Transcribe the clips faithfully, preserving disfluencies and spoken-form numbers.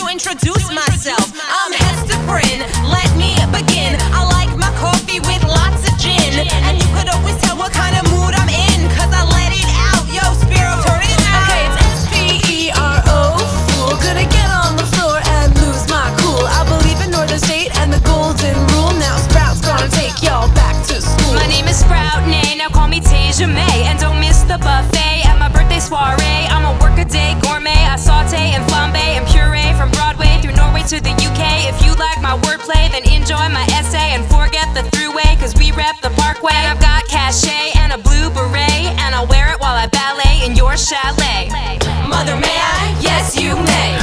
to introduce myself. I'm Hester Prynne, let me begin. I like my coffee with lots of gin, and you could always tell what kind of mood I'm in, cause I let it out. Yo, Spiro, turn it out. Okay, it's S P E R O, fool. Gonna get on the floor and lose my cool. I believe in Northern State and the golden rule. Now Sprout's gonna take y'all back to school. My name is Sprout Nay, now call me Tasia May. And don't miss the buffet at my birthday soiree. I'm a workaday gourmet, I saute and flambe and puree from Broadway through Norway to the U K. If you like my wordplay, then enjoy my essay and forget the throughway, cause we rep the Parkway. And I've got cachet and a blue beret, and I'll wear it while I ballet in your chalet. Mother, may I? Yes, you may.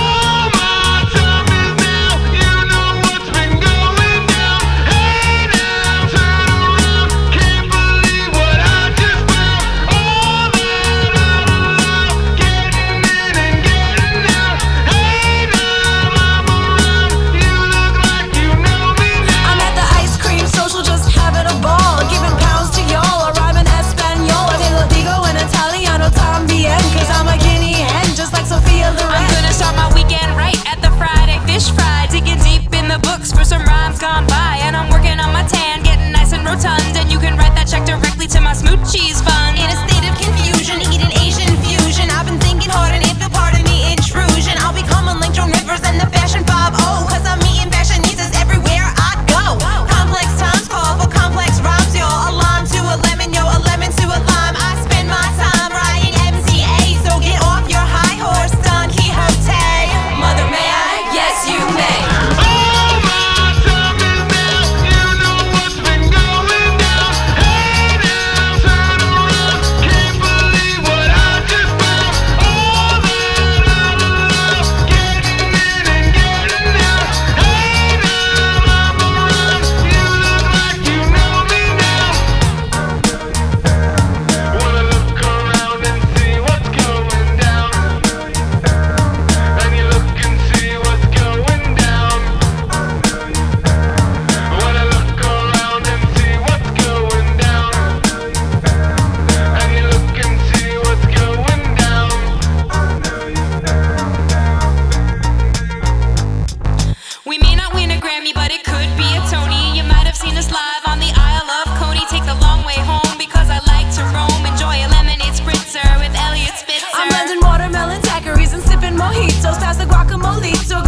For some rhymes gone by, and I'm working on my tan, getting nice and rotund, and you can write that check directly to my Smoochies fund. In a state of confusion, eating Asian fusion, I've been thinking hard, and if you'll pardon the intrusion, I'll become a Link Joan Rivers and the Fashion five oh, cause I'm meeting fashionistas everywhere I go. Complex times call for complex rhymes, y'all. A lime to a lemon, yo, a lemon to a lime. I spend my time writing M C A, so get off your high horse, Don Quixote. Mother, may I? Yes, you may. We may not win a Grammy, but it could be a Tony. You might have seen us live on the Isle of Coney. Take the long way home because I like to roam. Enjoy a lemonade spritzer with Elliot Spitzer. I'm blending watermelon daiquiris and sipping mojitos past the guacamole. So